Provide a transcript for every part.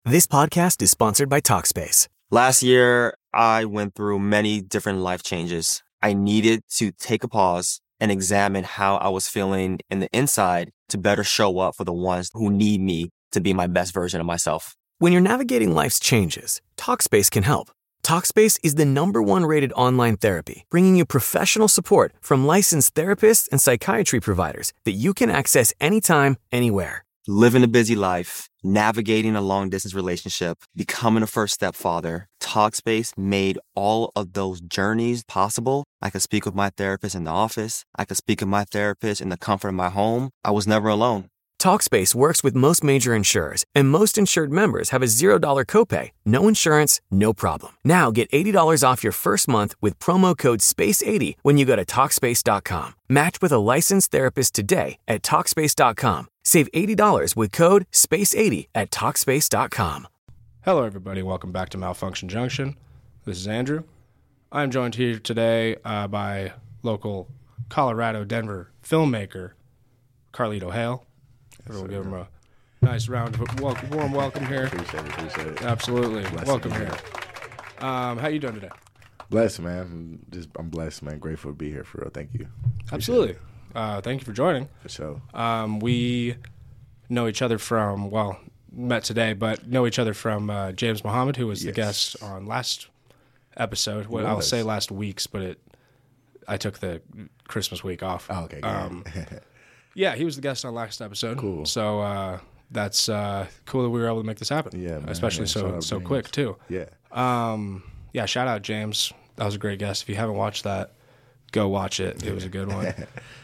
This podcast is sponsored by Talkspace. Last year, I went through many different life changes. I needed to take a pause and examine how I was feeling in the inside to better show up for the ones who need me to be my best version of myself. When you're navigating life's changes, Talkspace can help. Talkspace is the #1 rated online therapy, bringing you professional support from licensed therapists and psychiatry providers that you can access anytime, anywhere. Living a busy life, navigating a long-distance relationship, becoming a first-step father, Talkspace made all of those journeys possible. I could speak with my therapist in the office. I could speak with my therapist in the comfort of my home. I was never alone. Talkspace works with most major insurers, and most insured members have a $0 copay. No insurance, no problem. Now get $80 off your first month with promo code SPACE80 when you go to Talkspace.com. Match with a licensed therapist today at Talkspace.com. Save $80 with code SPACE80 at Talkspace.com. Hello, everybody. Welcome back to Malfunction Junction. This is Andrew. I'm joined here today by local Colorado, Denver filmmaker Carlito Hale. We'll give him a nice round of warm welcome here. Appreciate it. Absolutely. Welcome here. How you doing today? Blessed, man. I'm blessed, man. Grateful to be here, for real. Thank you. Absolutely. Thank you for joining. For sure. We know each other from, met today, but know each other from James Muhammad, who was the guest on last episode. Well, I'll say last week's, but I took the Christmas week off. Oh, okay. Yeah, he was the guest on last episode. Cool. So that's cool that we were able to make this happen. Yeah, man. Especially so quick too. Yeah. Yeah. Shout out James. That was a great guest. If you haven't watched that, go watch it. It was a good one.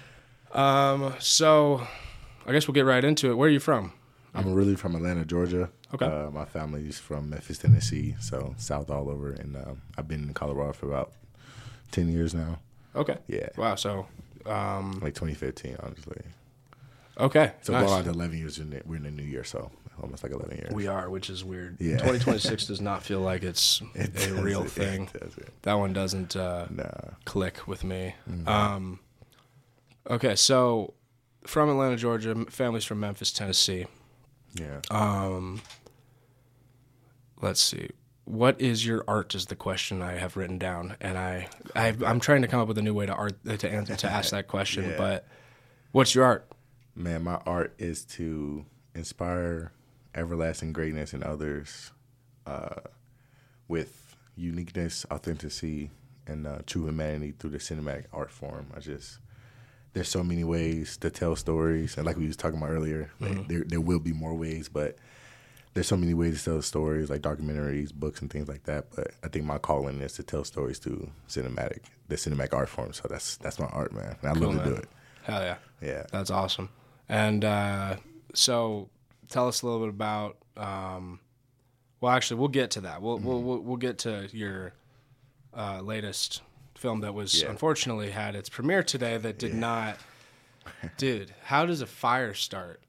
So I guess we'll get right into it. Where are you from? I'm originally from Atlanta, Georgia. Okay. My family's from Memphis, Tennessee, so south all over, and I've been in Colorado for about 10 years now. Okay. Yeah. Wow. So. Like 2015, honestly. Okay. So nice. going on to 11 years, we're in the new year, so almost like 11 years. We are, which is weird. Yeah. 2026 does not feel like it's a real thing. That one doesn't click with me. Mm-hmm. Okay, so from Atlanta, Georgia, family's from Memphis, Tennessee. Yeah. Let's see. What is your art is the question I have written down, and I'm trying to come up with a new way to ask that question. Yeah. But what's your art? Man, my art is to inspire everlasting greatness in others with uniqueness, authenticity, and true humanity through the cinematic art form. There's so many ways to tell stories, and like we was talking about earlier, there will be more ways, but there's so many ways to tell stories, like documentaries, books, and things like that. But I think my calling is to tell stories through the cinematic art form. So that's my art, man. And I love to do it. Hell yeah. Yeah. That's awesome. And so tell us a little bit about, actually, we'll get to that. We'll get to your latest film that was unfortunately had its premiere today that did not. Dude, how does a fire start?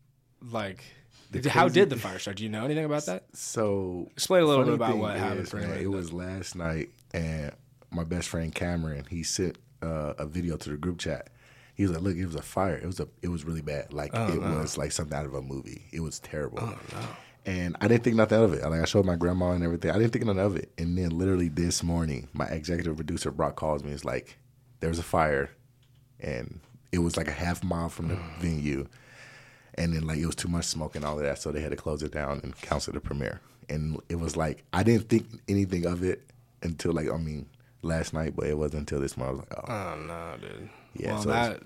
How did the fire start? Do you know anything about that? So explain a little bit about what happened. It was last night, and my best friend Cameron, he sent a video to the group chat. He was like, "Look, it was a fire. It was really bad. Was like something out of a movie. It was terrible." Oh no! And I didn't think nothing of it. I showed my grandma and everything. I didn't think nothing of it. And then literally this morning, my executive producer Brock calls me. It's like, "There was a fire, and it was like a half mile from the venue." And then, it was too much smoke and all of that, so they had to close it down and cancel the premiere. And it was like, I didn't think anything of it until, last night, but it wasn't until this morning. I was like, oh no, dude. Yeah, well,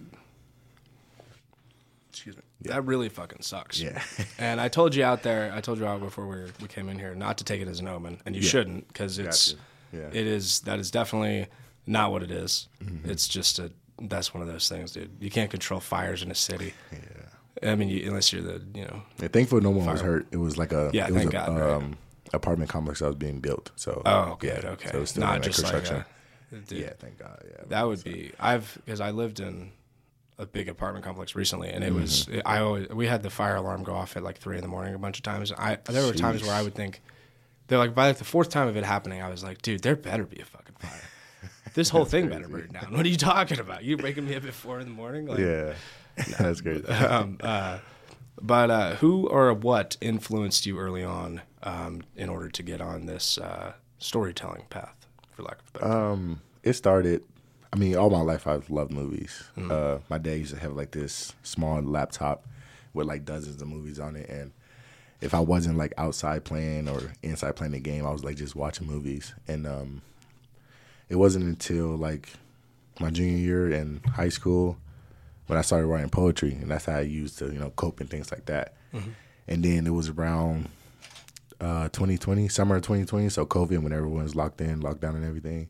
that really fucking sucks. Yeah. And I told you out before we came in here not to take it as an omen, and you shouldn't, because that is definitely not what it is. Mm-hmm. It's just that's one of those things, dude. You can't control fires in a city. Yeah. I mean, unless you're the, Yeah, thankfully no one was hurt. It was like thank God, right? Apartment complex that was being built. So. Oh, good. Yeah, okay. So it was still not in just construction. Dude, yeah, thank God. Yeah. That would be because I lived in a big apartment complex recently, and it was we had the fire alarm go off at 3 a.m. a bunch of times. There were times where I would think they're by the fourth time of it happening, I was like, dude, there better be a fucking fire. This whole thing better burn down. What are you talking about? You waking me up at 4 a.m? Yeah, that's great. But who or what influenced you early on in order to get on this storytelling path, for lack of a better term? It started. I mean, all my life I've loved movies. My dad used to have like this small laptop with like dozens of movies on it, and if I wasn't like outside playing or inside playing the game, I was like just watching movies. And it wasn't until like my junior year in high school when I started writing poetry, and that's how I used to cope and things like that. And then it was around 2020, summer of 2020, so COVID, when everyone was locked down and everything.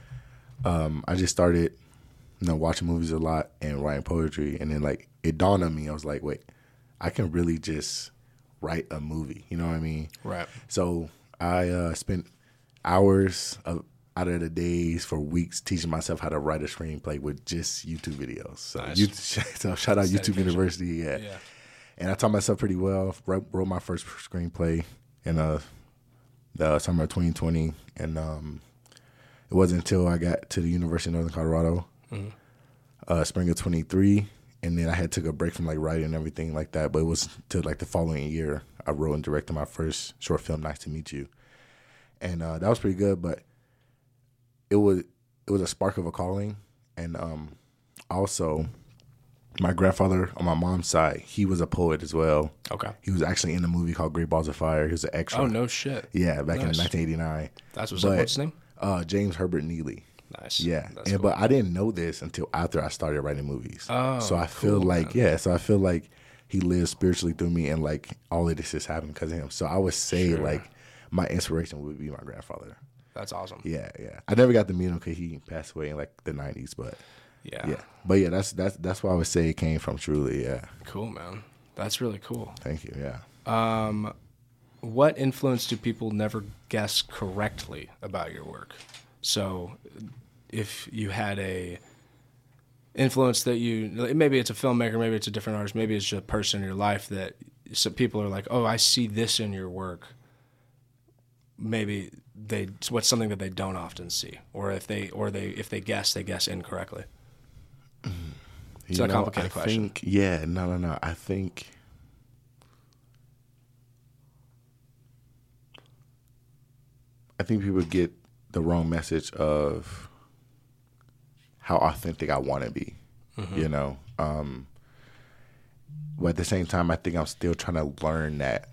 I just started watching movies a lot and writing poetry, and then like it dawned on me, I was like, wait, I can really just write a movie, you know what I mean? Right. So I spent hours out of the days for weeks teaching myself how to write a screenplay with just YouTube videos. So, nice. So shout out YouTube University. Yeah. And I taught myself pretty well. Wrote my first screenplay in the summer of 2020, and it wasn't until I got to the University of Northern Colorado, spring of 23, and then I had took a break from like writing and everything like that. But it was till like the following year I wrote and directed my first short film, Nice to Meet You, and that was pretty good. But it was a spark of a calling, and also my grandfather on my mom's side, he was a poet as well. Okay. He was actually in a movie called Great Balls of Fire. He was an extra. Oh, no shit. Yeah, back in 1989. That's what's his name? James Herbert Neely. Nice. Yeah, cool. But I didn't know this until after I started writing movies. Oh, so I feel like so I feel like he lives spiritually through me, and like all of this has happened because of him. So I would say like my inspiration would be my grandfather. That's awesome. Yeah. I never got to meet him because he passed away in like the 90s, but but yeah, that's why I would say it came from. Truly, yeah. Cool, man. That's really cool. Thank you. Yeah. What influence do people never guess correctly about your work? So if you had a influence that maybe it's a filmmaker, maybe it's a different artist, maybe it's just a person in your life that some people are like, oh, I see this in your work. Maybe what's something that they don't often see, or if they guess incorrectly. It's a complicated question. No. I think people get the wrong message of how authentic I want to be, but at the same time, I think I'm still trying to learn that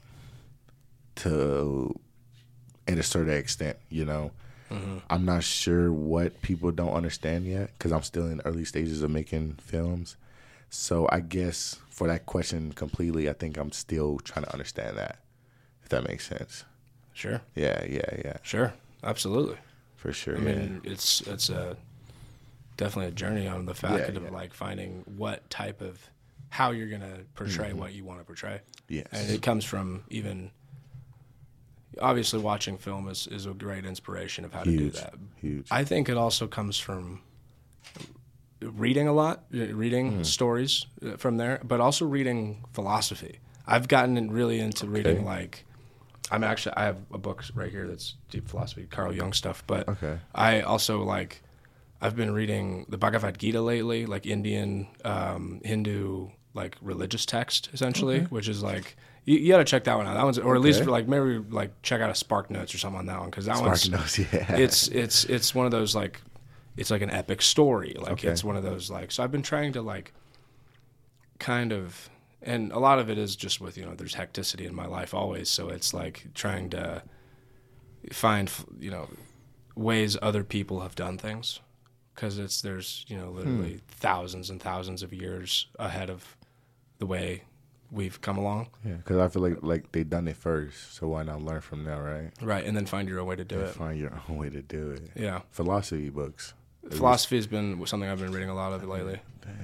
at a certain extent, I'm not sure what people don't understand yet because I'm still in early stages of making films. So I guess for that question completely, I think I'm still trying to understand that, if that makes sense. Sure. Yeah. Sure. Absolutely. For sure. I mean, it's definitely a journey on the fact of like finding what type of how you're gonna portray what you want to portray. Yes. And it comes from even obviously watching film is a great inspiration of how to do that. Huge. I think it also comes from reading a lot, reading stories from there, but also reading philosophy. I've gotten really into reading like. I have a book right here that's deep philosophy, Carl Jung stuff. But I also I've been reading the Bhagavad Gita lately, like Indian, Hindu, like religious text essentially, which is like you got to check that one out. That one's, or at least for like maybe like check out a Spark Notes or something on that one because that one's Notes, yeah. It's one of those like it's like an epic story. Like it's one of those like so I've been trying to like kind of. And a lot of it is just with, there's hecticity in my life always. So it's like trying to find, ways other people have done things. Because there's, literally thousands and thousands of years ahead of the way we've come along. Yeah, because I feel like they've done it first. So why not learn from them, right? Right, and then find your own way to do it. Find your own way to do it. Yeah. Philosophy books. Philosophy has been something I've been reading a lot of lately.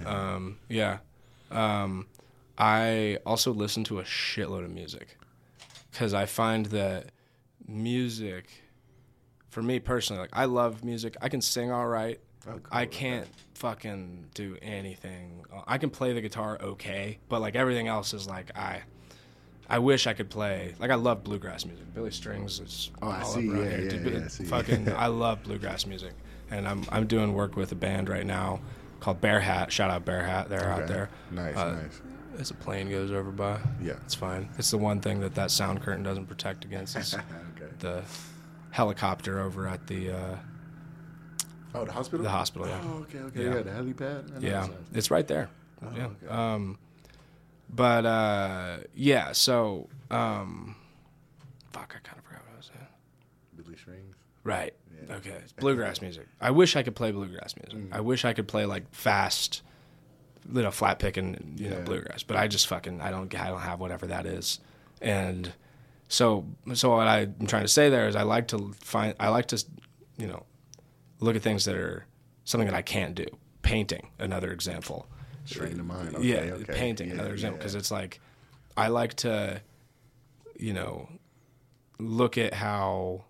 I also listen to a shitload of music because I find that music, for me personally, like I love music. I can sing all right. Oh, cool. I can't fucking do anything. I can play the guitar okay, but like everything else is like I wish I could play. Like I love bluegrass music. Billy Strings is all up around here. Fucking, I love bluegrass music, and I'm doing work with a band right now called Bear Hat. Shout out Bear Hat. They're out there. Nice. as a plane goes over by. Yeah. It's fine. It's the one thing that sound curtain doesn't protect against is Okay. the helicopter over at the Oh, the hospital? the hospital. Yeah. Oh, okay. Yeah. Yeah, the helipad? I know Yeah, that's nice. it's right there. Oh, Yeah. okay. Yeah. So, fuck, I kind of forgot what I was saying. Billy Strings. Right. Yeah. Okay. It's bluegrass music. I wish I could play bluegrass music. I wish I could play like fast, flat picking, Yeah. bluegrass. But I just I don't have whatever that is. And so what I'm trying to say there is I like to look at things that are something that I can't do. Painting, another example. Straight into mind. Yeah, Okay. painting, Yeah, another example, because yeah. it's like I like to, look at how.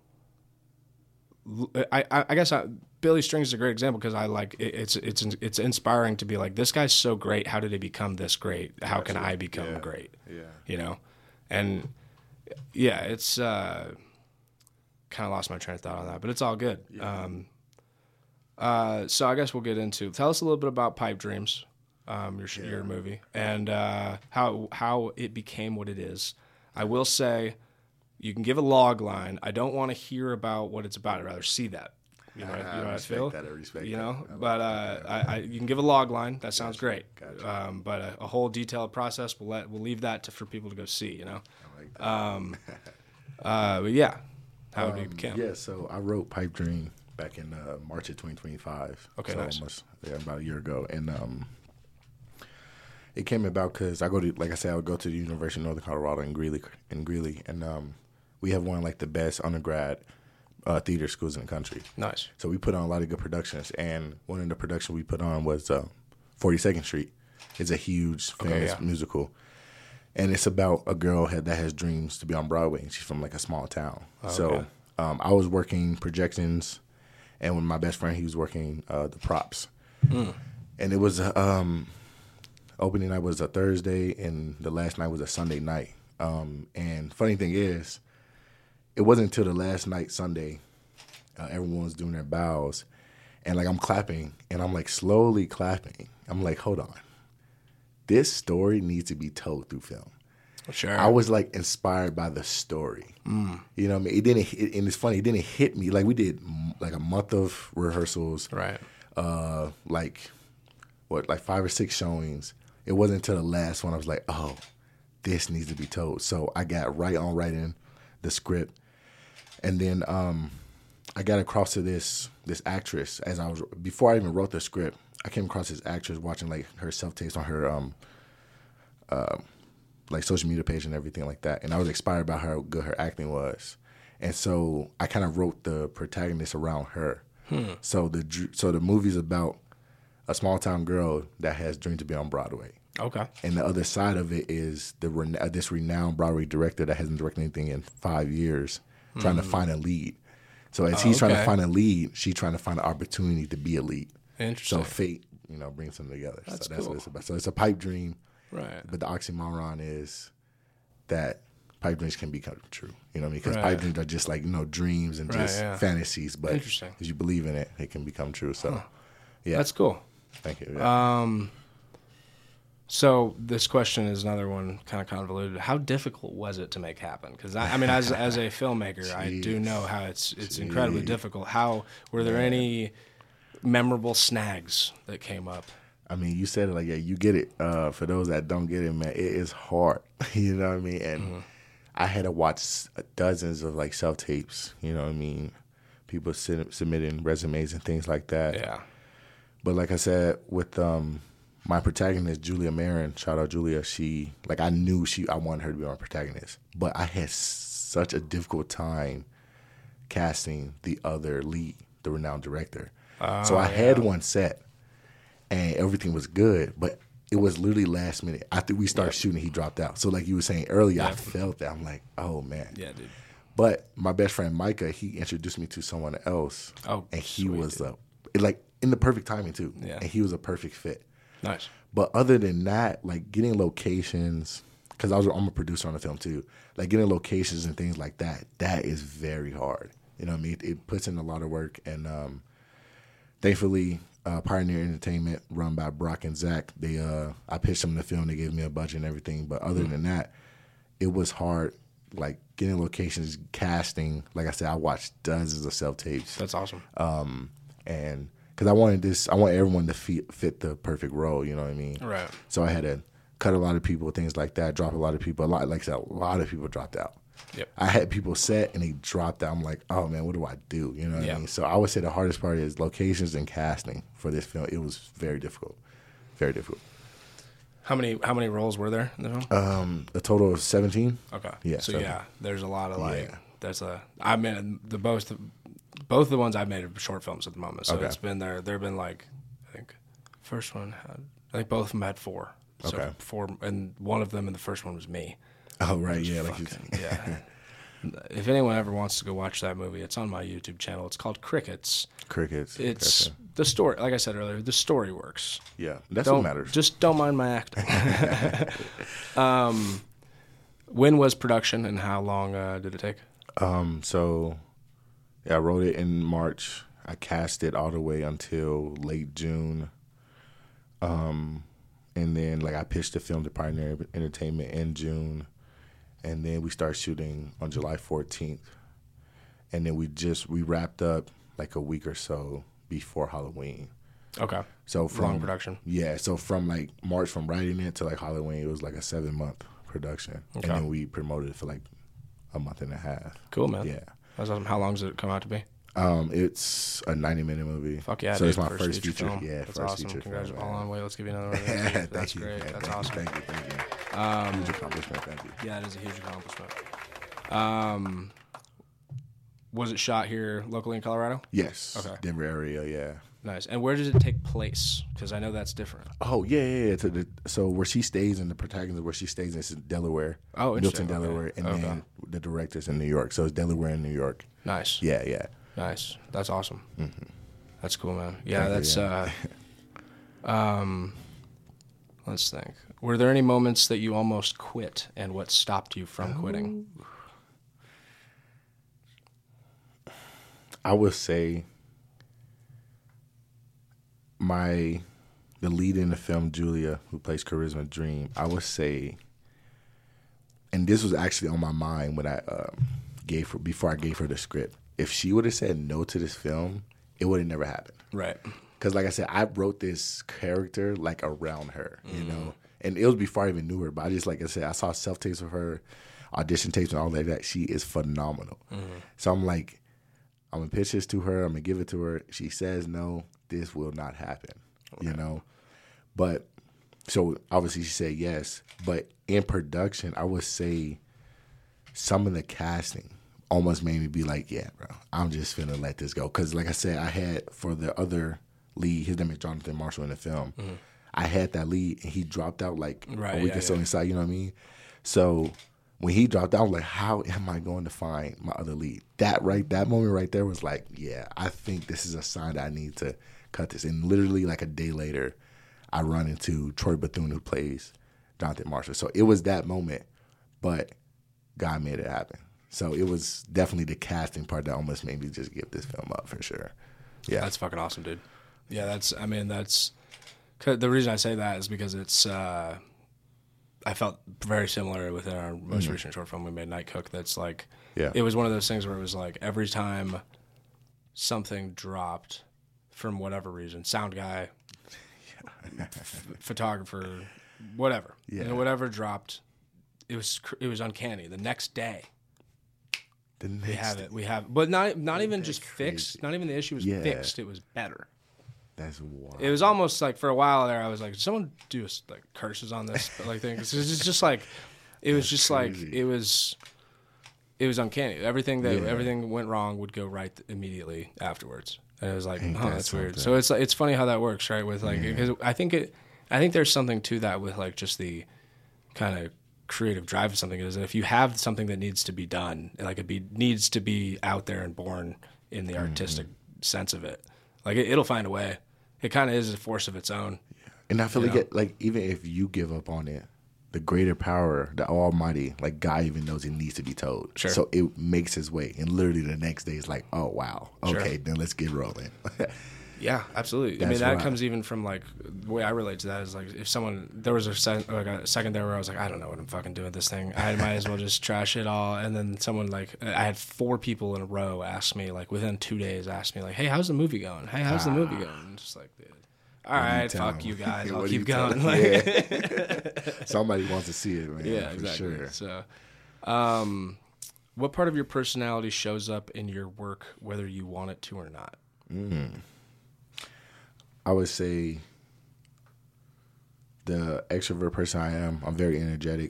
I guess Billy Strings is a great example because I like it's inspiring to be like, this guy's so great. How did he become this great? How can I become great? Yeah. And yeah, it's kind of lost my train of thought on that, but it's all good. Yeah. So I guess we'll get into. Tell us a little bit about Pipe Dreams, your movie, and how it became what it is. I will say, you can give a log line. I don't want to hear about what it's about. I'd rather see that. You know what I feel? I respect you that. know, I but you can give a log line. That sounds great. Gotcha. But a whole detailed process, we'll leave that for people to go see. You know. I like that. But yeah, how it became. Yeah, so I wrote Pipe Dream back in March of 2025. Okay, so nice. Almost, about a year ago. And it came about because I would go to the University of Northern Colorado in Greeley. And we have one of like the best undergrad theater schools in the country. Nice. So we put on a lot of good productions. And one of the productions we put on was 42nd Street. It's a huge, famous musical. And it's about a girl that has dreams to be on Broadway. She's from like a small town. Okay. So I was working projections, and with my best friend, he was working the props. And it was opening night was a Thursday, and the last night was a Sunday night. And funny thing is, it wasn't until the last night, Sunday, everyone was doing their bows, and like I'm clapping, and I'm like slowly clapping. I'm like, hold on. This story needs to be told through film. Sure. I was like inspired by the story. You know what I mean? It didn't, and it's funny, it didn't hit me. Like we did like a month of rehearsals. Right. Like 5 or 6 showings. It wasn't until the last one I was like, oh, this needs to be told. So I got right on writing the script. And then I got across to this actress before I even wrote the script. I came across this actress watching like her self-tapes on her like social media page and everything like that, and I was inspired by how good her acting was, and so I kind of wrote the protagonist around her. So the movie's about a small town girl that has dreams to be on Broadway. Okay. And the other side of it is this renowned Broadway director that hasn't directed anything in 5 years, trying to find a lead. So as he's trying to find a lead, she's trying to find an opportunity to be a lead. Interesting. So fate, brings them together. That's That's cool. what it's about. So it's a pipe dream, Right. but the oxymoron is that pipe dreams can become true. You know what I mean? Because Right. pipe dreams are just like dreams and Right, just yeah. fantasies. But Interesting. if you believe in it, it can become true. So yeah, That's cool. thank you. Yeah. So this question is another one, kind of convoluted. How difficult was it to make happen? Because I mean, as a filmmaker, I do know how it's incredibly difficult. How were there any memorable snags that came up? I mean, you said it like, yeah, you get it. For those that don't get it, man, it is hard. You know what I mean? And I had to watch dozens of like self tapes. You know what I mean? People submitting resumes and things like that. Yeah. But like I said, with my protagonist, Julia Marin, shout out Julia, I knew I wanted her to be my protagonist. But I had such a difficult time casting the other lead, the renowned director. So I had one set, and everything was good, but it was literally last minute. After we started shooting, he dropped out. So like you were saying earlier, I felt that. I'm like, oh, man. Yeah, dude. But my best friend, Micah, he introduced me to someone else. Oh, and he sweet, was dude. like in the perfect timing, too. Yeah. And he was a perfect fit. Nice. But other than that, like getting locations, because I'm a producer on the film too, like getting locations and things like that is very hard. You know what I mean? It puts in a lot of work, and thankfully, Pioneer Entertainment, run by Brock and Zach, I pitched them the film. They gave me a budget and everything. But other than that, it was hard, like getting locations, casting. Like I said, I watched dozens of self-tapes. That's awesome. And because I want everyone to fit the perfect role, you know what I mean? Right. So I had to cut a lot of people, things like that, drop a lot of people. Like I said, a lot of people dropped out. Yep. I had people set and they dropped out. I'm like, oh man, what do I do? You know what I mean? So I would say the hardest part is locations and casting for this film. It was very difficult. Very difficult. How many roles were there in the film? A total of 17. Okay. Yeah. So 17. there's a lot of Yeah. I mean both of the ones I've made are short films at the moment. So Okay. it's been there. There've been like, I think first one had, I think both of them had 4. So Okay. 4, and one of them in the first one was me. Oh right, yeah. Like you Yeah. If anyone ever wants to go watch that movie, it's on my YouTube channel. It's called Crickets. Crickets. It's Okay. the story. Like I said earlier, the story works. Yeah, that's what matters. Just don't mind my acting. When was production and how long did it take? So I wrote it in March. I cast it all the way until late June. And then I pitched the film to Pioneer Entertainment in June. And then we started shooting on July 14th. And then we wrapped up like a week or so before Halloween. Okay. So Long production. Yeah. So from March, from writing it to Halloween, it was like a 7-month production. Okay. And then we promoted it for a month and a half. Cool, man. Yeah. That's awesome. How long does it come out to be? It's a 90-minute movie. Fuck yeah, So dude. it's my first feature. film. Yeah, That's first awesome. feature Congratulations. film. Hold on, wait, let's give you another round. That's you, great. man. That's Thank awesome. You, thank you. Huge accomplishment. Thank you. Yeah, it is a huge accomplishment. Was it shot here locally in Colorado? Yes. Okay. Denver area, yeah. Nice. And where does it take place? Because I know that's different. Oh, yeah. So where she stays, and the protagonist where she stays is in Delaware. Oh, interesting. Milton, Delaware. Okay. And then the director's in New York. So it's Delaware and New York. Nice. Yeah. Nice. That's awesome. Mm-hmm. That's cool, man. Yeah, Thank you, let's think. Were there any moments that you almost quit, and what stopped you from quitting? I would say the lead in the film, Julia, who plays Charisma Dream, I would say, and this was actually on my mind when I before I gave her the script. If she would have said no to this film, it would have never happened. Right. Because like I said, I wrote this character around her, you know, and it was before I even knew her. But I just, like I said, I saw self-tapes of her, audition tapes and all that. She is phenomenal. So I'm like, I'm going to pitch this to her. I'm going to give it to her. She says no, this will not happen, you know. But so obviously she said yes. But in production, I would say some of the casting almost made me be like, yeah, bro, I'm just finna let this go. Because like I said, I had for the other lead, his name is Jonathan Marshall in the film. I had that lead, and he dropped out a week or so inside, you know what I mean? So when he dropped out, I was like, how am I going to find my other lead? That moment right there was like, yeah, I think this is a sign that I need to cut this. And literally a day later, I run into Troy Bethune, who plays Jonathan Marshall. So it was that moment, but God made it happen. So it was definitely the casting part that almost made me just give this film up for sure. Yeah. That's fucking awesome, dude. Yeah, that's the reason I say that is because it's, I felt very similar within our most recent short film we made, Night Cook. That's it was one of those things where it was every time something dropped from whatever reason, sound guy, photographer, whatever, whatever dropped, it was uncanny. The next day, we have, but not even just fixed. Not even the issue was fixed. It was better. That's wild. It was almost for a while there, I was like, did someone do curses on this thing? It's just it was just it was uncanny. Everything went wrong would go right immediately afterwards, and it was like, oh, that's weird. So it's funny how that works, right? With because I think there's something to that with just the kind of creative drive of something is that if you have something that needs to be done, needs to be out there and born in the artistic sense of it, it'll find a way. It kind of is a force of its own. And I feel even if you give up on it, the greater power, the Almighty, God even knows it needs to be told. Sure. So it makes its way, and literally the next day is oh wow, okay, then let's get rolling. Yeah, absolutely. I That's mean, that why. comes even from like the way I relate to that is like if someone there was a second there where I was like, I don't know what I'm fucking doing with this thing. I might as well just trash it all. And then someone like I had 4 people in a row ask me like within 2 days asked me like, hey, how's the movie going? Hey, how's the movie going? And just like, dude, all right, tell fuck them? you guys. I'll What do keep you tell going. them? Like, Somebody wants to see it, man. yeah, for exactly. sure. So, what part of your personality shows up in your work, whether you want it to or not? I would say the extrovert person I am, I'm very energetic.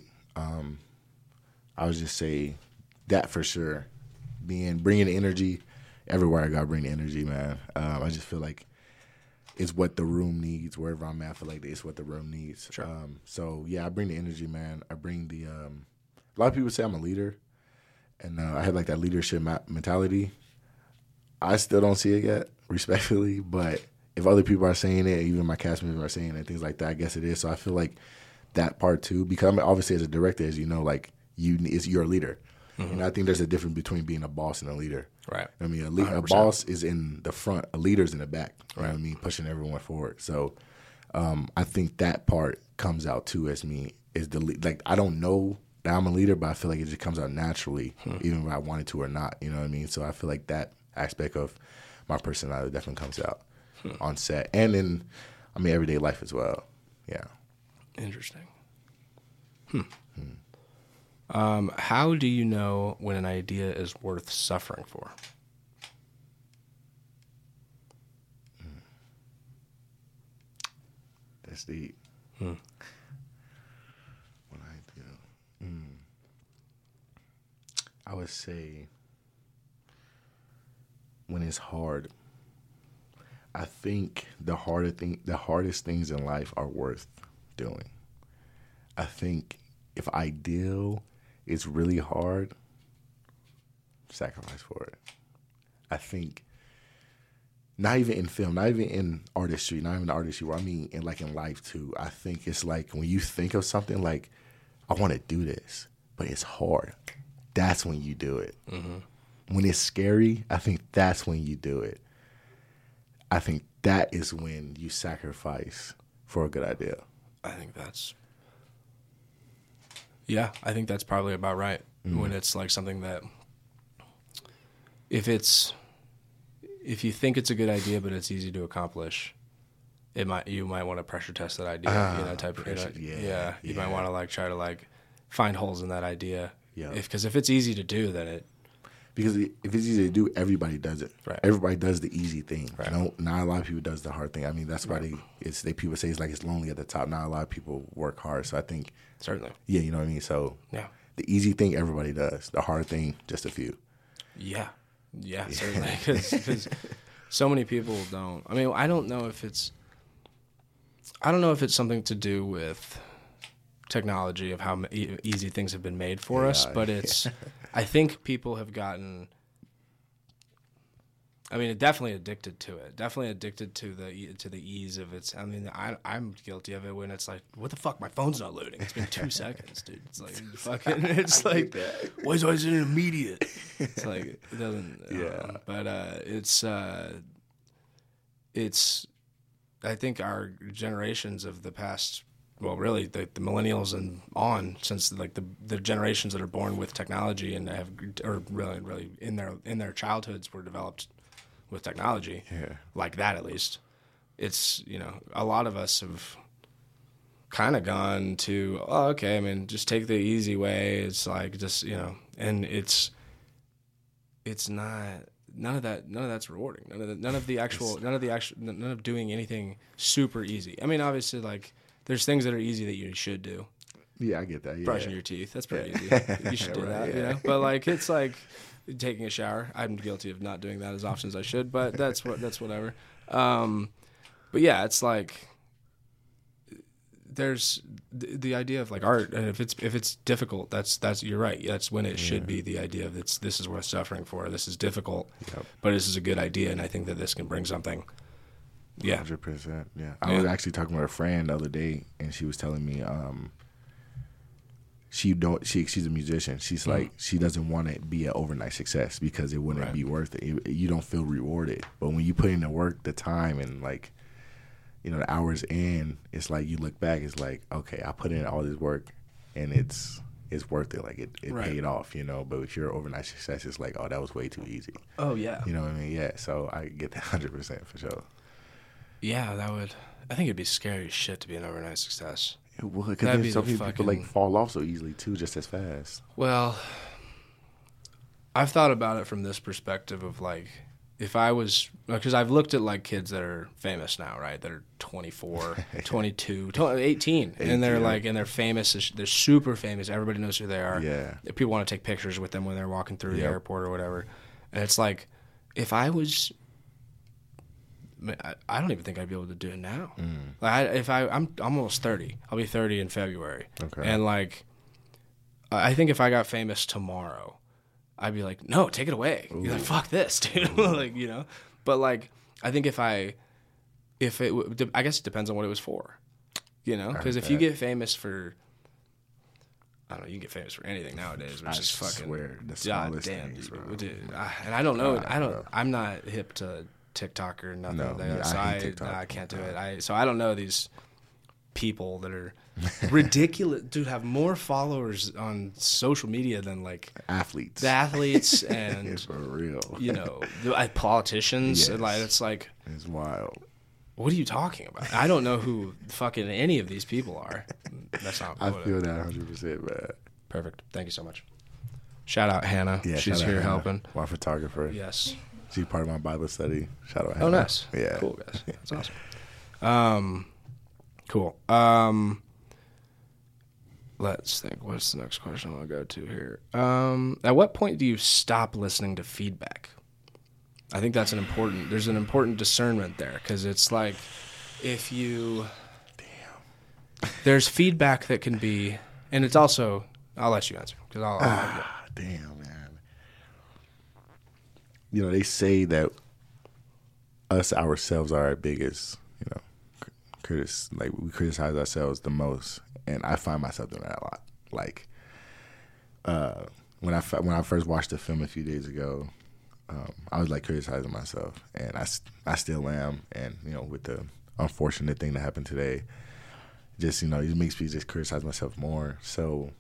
I would just say that for sure. Bringing energy everywhere I got, bring the energy, man. I just feel like it's what the room needs. Wherever I'm at, I feel like it's what the room needs. Sure. So yeah, I bring the energy, man. I bring the. A lot of people say I'm a leader, and I have like that leadership mentality. I still don't see it yet, respectfully, but if other people are saying it, even my cast members are saying it, things like that, I guess it is. So I feel like that part too, because I mean, obviously as a director, as you know, like you're a leader. Mm-hmm. And I think there's a difference between being a boss and a leader. Right. I mean, a boss is in the front, a leader's in the back. You know what I mean? Pushing everyone forward. So I think that part comes out too as me, is like, I don't know that I'm a leader, but I feel like it just comes out naturally, even if I wanted to or not. You know what I mean? So I feel like that aspect of my personality definitely comes out on set and in, everyday life as well. Yeah. Interesting. How do you know when an idea is worth suffering for? That's deep. When I do, I would say when it's hard. I think the hardest things in life are worth doing. I think if ideal is really hard, sacrifice for it. I think not even in film, not even in artistry, not even the artistry, I mean in life too. I think it's like when you think of something like, I want to do this, but it's hard. That's when you do it. Mm-hmm. When it's scary, I think that's when you do it. I think that is when you sacrifice for a good idea. I think that's probably about right. When it's like something that if you think it's a good idea but it's easy to accomplish, you might want to pressure test that idea. You might want to like try to like find holes in that idea. Yeah. Because if it's easy to do, then because if it's easy to do, everybody does it. Right. Everybody does the easy thing. Right. No, not a lot of people does the hard thing. I mean, that's why people say it's like it's lonely at the top. Not a lot of people work hard. So I think certainly. Yeah, you know what I mean. So yeah, the easy thing everybody does. The hard thing, just a few. Yeah, certainly. Because so many people don't. I mean, I don't know if it's something to do with technology of how easy things have been made for us, but it's I think people have gotten definitely addicted to it, definitely addicted to the ease of it. I'm guilty of it when it's like, what the fuck, my phone's not loading, it's been 2 seconds, dude. It's like fucking, it's like, why is it immediate? It's like, it doesn't but it's I think our generations of the past, well, really the millennials and on, since like the generations that are born with technology and or really in their childhoods were developed with technology, like that at least. It's, a lot of us have kind of gone to, just take the easy way. It's like just, and it's not. None of that's rewarding. None of doing anything super easy. I mean, obviously, like there's things that are easy that you should do. Yeah, I get that. Yeah. Brushing your teeth, that's pretty easy. You should do that, But like, it's like taking a shower. I'm guilty of not doing that as often as I should, but that's whatever. But yeah, it's like there's the idea of like art, and if it's difficult, that's you're right. That's when it should be the idea of this is worth suffering for. This is difficult, but this is a good idea, and I think that this can bring something. Yeah, 100%. Yeah, I was actually talking with a friend the other day, and she was telling me, she's a musician. She's like, she doesn't want to be an overnight success because it wouldn't be worth it. You don't feel rewarded. But when you put in the work, the time, and like, you know, the hours in, it's like you look back, it's like, okay, I put in all this work and it's worth it. Like it paid off, you know. But if you're overnight success, it's like, oh, that was way too easy. Oh yeah. You know what I mean? Yeah. So I get that 100% for sure. Yeah, I think it'd be scary as shit to be an overnight success. It would, because so many people like fall off so easily too, just as fast. Well, I've thought about it from this perspective of like, if I was, because I've looked at like kids that are famous now, right? That are 24, 22, 18, and they're like, and they're famous. They're super famous. Everybody knows who they are. Yeah. People want to take pictures with them when they're walking through the airport or whatever. And it's like, if I was, I don't even think I'd be able to do it now. Like I'm almost 30. I'll be 30 in February. Okay. And like, I think if I got famous tomorrow, I'd be like, no, take it away. You're like, fuck this, dude. Like, you know. But like, I think I guess it depends on what it was for, you know. Because if you get famous for, I don't know, you can get famous for anything nowadays, which is fucking goddamn, dude. And I don't know. I'm not hip to TikTok or nothing. No, I hate TikTok. I can't do it. So I don't know these people that are ridiculous, dude, have more followers on social media than like athletes. The athletes and it's for real. You know, politicians. Yes. And like it's wild. What are you talking about? I don't know who fucking any of these people are. That's not. I feel that 100%, man. Perfect. Thank you so much. Shout out Hannah. Yeah, she's here helping. My photographer. Yes. She's part of my Bible study. Shout out Hannah. Oh, nice. Yeah. Cool, guys. That's awesome. Cool. Let's think. What's the next question I'll go to here? At what point do you stop listening to feedback? I think that's there's an important discernment there, because it's like if you... There's feedback that can be... And it's also... I'll let you answer. Cause I'll damn, man. You know, they say that us ourselves are our biggest, you know, we criticize ourselves the most, and I find myself doing that a lot. Like, when I first watched the film a few days ago, I was like criticizing myself, and I still am. And you know, with the unfortunate thing that happened today, just, you know, it makes me just criticize myself more. So,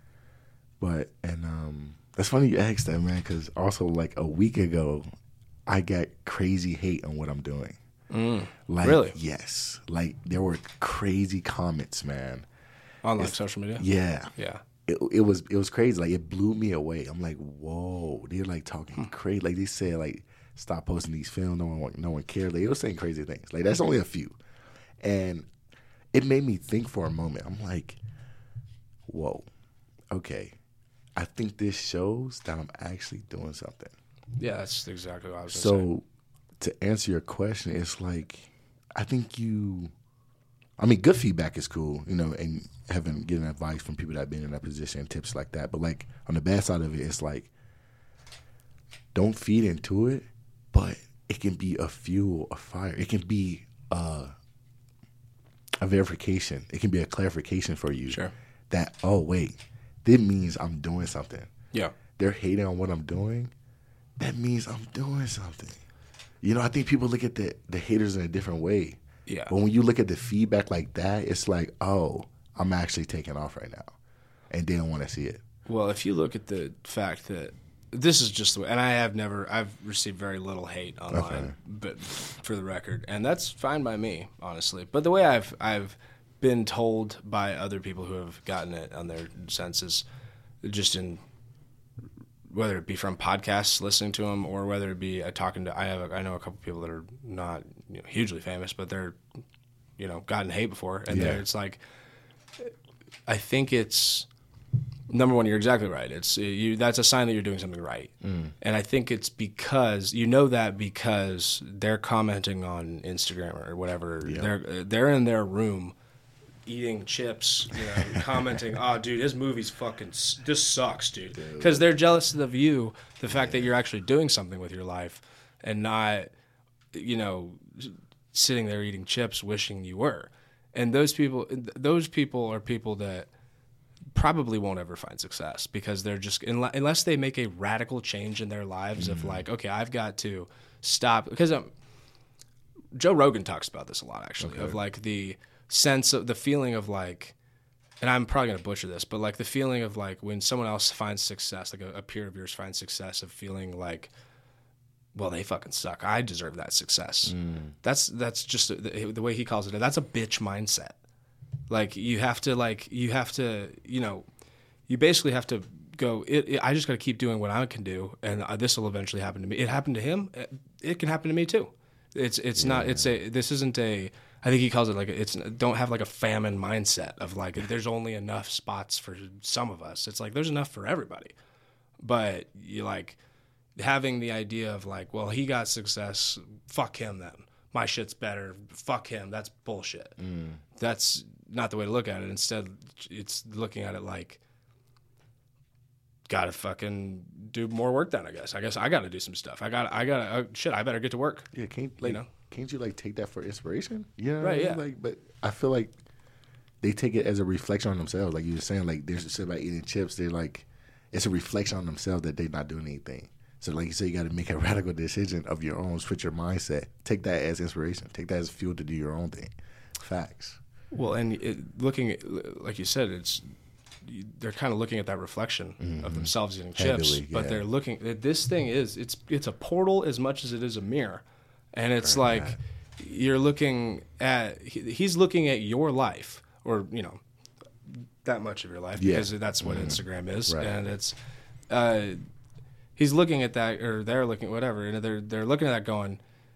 that's funny you asked that, man, because also like a week ago, I got crazy hate on what I'm doing. Like, really? Yes. Like, there were crazy comments, man. On like social media? Yeah. Yeah. It was crazy. Like, it blew me away. I'm like, whoa. They're like talking crazy. Like, they said, like, stop posting these films. No one cared. Like, they were saying crazy things. Like, that's only a few. And it made me think for a moment. I'm like, whoa. Okay. I think this shows that I'm actually doing something. Yeah, that's exactly what I was going to say. To answer your question, it's like, I think good feedback is cool, you know, and getting advice from people that have been in that position, tips like that. But like on the bad side of it, it's like, don't feed into it, but it can be a fuel, a fire. It can be a verification. It can be a clarification for you. Sure. That, oh, wait, this means I'm doing something. Yeah. They're hating on what I'm doing. That means I'm doing something. You know, I think people look at the haters in a different way. Yeah. But when you look at the feedback like that, it's like, oh, I'm actually taking off right now. And they don't want to see it. Well, if you look at the fact that this is just the way, and I've received very little hate online, but for the record, and that's fine by me, honestly. But the way I've been told by other people who have gotten it on their senses, just in, whether it be from podcasts, listening to them, or whether it be talking to, I know a couple people that are not, you know, hugely famous, but they're, you know, gotten hate before, and it's like, I think it's, number one, you're exactly right. It's that's a sign that you're doing something right, and I think it's because because they're commenting on Instagram or whatever. Yeah. They're in their room eating chips, you know, commenting, "Oh, dude, his movie's fucking this sucks, dude," because they're jealous of you, the fact that you're actually doing something with your life, and not, you know, sitting there eating chips, wishing you were. And those people are people that probably won't ever find success because they're just unless they make a radical change in their lives of like, okay, I've got to stop because Joe Rogan talks about this a lot actually of like the sense of the feeling of like, and I'm probably gonna butcher this, but like the feeling of like when someone else finds success, like a peer of yours finds success, of feeling like, well, they fucking suck. I deserve that success. That's just the way he calls it. That's a bitch mindset. Like you have to, you know, you basically have to go. I just got to keep doing what I can do, and this will eventually happen to me. It happened to him. It can happen to me too. It's not. This isn't a. I think he calls it like don't have like a famine mindset of like there's only enough spots for some of us. It's like there's enough for everybody, but you like having the idea of like, well, he got success, fuck him then. My shit's better, fuck him. That's bullshit. That's not the way to look at it. Instead, it's looking at it like, gotta fucking do more work then, I guess. I gotta do some stuff. I better get to work. Yeah, can't you like take that for inspiration? Right, yeah. Like, but I feel like they take it as a reflection on themselves. Like you were saying, like there's shit about eating chips. They're like, it's a reflection on themselves that they're not doing anything. So like you said, you got to make a radical decision of your own, switch your mindset. Take that as inspiration. Take that as fuel to do your own thing. Facts. Well, and looking at, like you said, they're kind of looking at that reflection of themselves eating chips, but they're looking. This thing it's a portal as much as it is a mirror, and it's like you're looking at. He's looking at your life, or you know, that much of your life, because that's what Instagram is, and it's. He's looking at that, or they're looking, whatever, and they're looking at that going,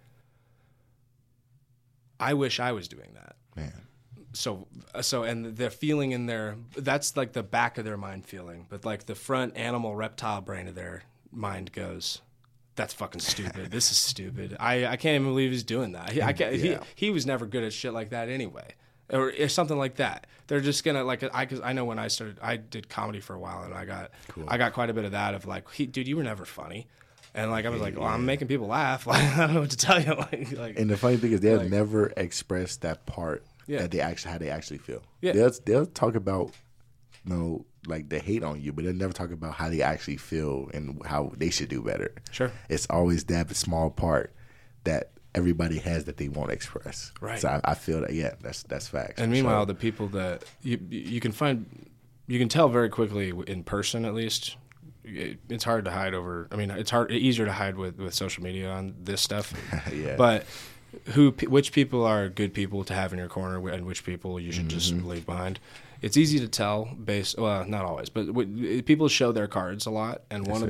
I wish I was doing that. Man. So, and they're feeling in their, that's like the back of their mind feeling, but like the front animal reptile brain of their mind goes, that's fucking stupid. This is stupid. I can't even believe he's doing that. He was never good at shit like that anyway. Or something like that. They're just gonna like. Cause I know when I started, I did comedy for a while, and I got quite a bit of that of like, dude, you were never funny, and like I was like, well, I'm making people laugh. Like I don't know what to tell you. Like and the funny thing is, they'll never express that part that how they actually feel. Yeah, they'll talk about, you know, like the hate on you, but they'll never talk about how they actually feel and how they should do better. Sure, it's always that small part that everybody has that they won't express. Right. So I feel that, that's facts. And meanwhile, the people that you can find, you can tell very quickly in person, at least. It's hard to hide over. I mean, it's easier to hide with social media on this stuff. Yeah. But which people are good people to have in your corner, and which people you should just leave behind. It's easy to tell well, not always, but people show their cards a lot. And one of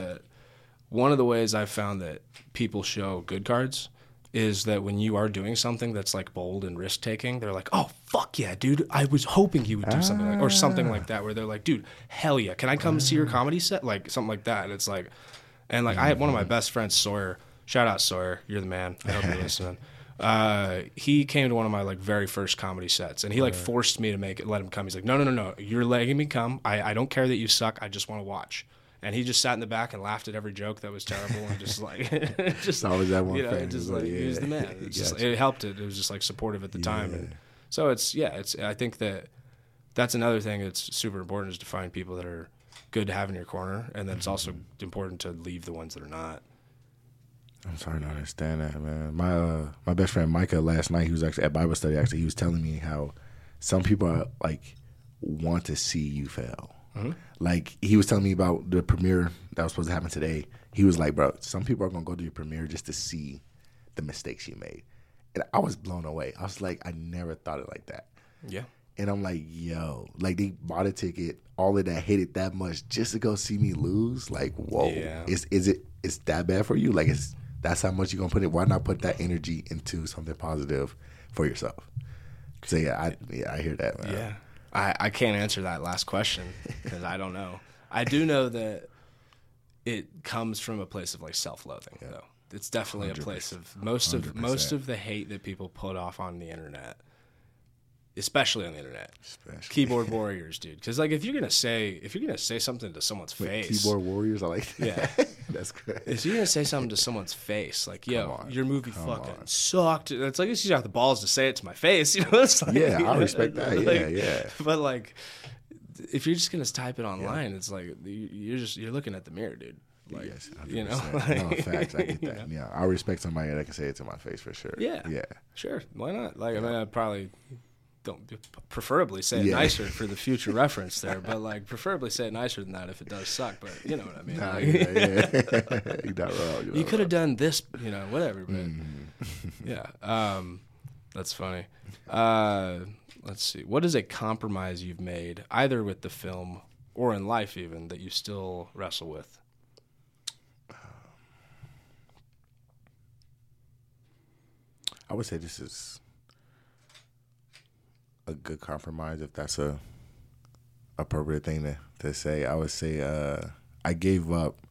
the ways I've found that people show good cards is that when you are doing something that's like bold and risk taking, they're like, oh fuck yeah, dude, I was hoping you would do something like, or something like that, where they're like, dude, hell yeah, can I come see your comedy set? Like something like that. And it's like, and like I had one of my best friends, Sawyer, shout out Sawyer, you're the man, I hope you're listening. He came to one of my like very first comedy sets, and he like forced me to let him come. He's like, no, you're letting me come. I don't care that you suck, I just want to watch. And he just sat in the back and laughed at every joke that was terrible, and just like, just always that one fan. Just like he was the man. It helped. It was just like supportive at the time, and so it's. I think that's another thing that's super important, is to find people that are good to have in your corner, and then it's also important to leave the ones that are not. I'm starting to understand that, man. My best friend Micah last night, he was actually at Bible study. Actually, he was telling me how some people are, like want to see you fail. Like he was telling me about the premiere that was supposed to happen today. He was like, bro, some people are gonna go to your premiere just to see the mistakes you made. And I was blown away. I was like, I never thought it like that. Yeah. And I'm like, yo, like they bought a ticket, all of that, hated that much just to go see me lose. Like, whoa, is that bad for you? Like, that's how much you're gonna put it. Why not put that energy into something positive for yourself? So I hear that, man. Yeah. I can't answer that last question because I don't know. I do know that it comes from a place of like self-loathing, though. It's definitely 100%. A place of most of the hate that people put off on the internet, especially on the internet. Keyboard warriors, dude. Because like if you're gonna say something to someone's face, keyboard warriors, I like that. Yeah, that's great. If you're gonna say something to someone's face, like your movie fucking sucked. It's like you got the balls to say it to my face, you know? It's like, I respect that. But like if you're just gonna type it online, it's like you're looking at the mirror, dude. Like, yes, 100%. you know, No, facts. I get that. Yeah, I respect somebody that can say it to my face for sure. Yeah, yeah, sure. Why not? Like, I mean, I probably don't preferably say it nicer for the future reference there, but like preferably say it nicer than that if it does suck. But you know what I mean? nah, like, yeah. You're not wrong. you could have done this, you know, whatever. But yeah, that's funny. Let's see. What is a compromise you've made, either with the film or in life, even that you still wrestle with? I would say this is a good compromise, if that's a appropriate thing to say. I would say I gave up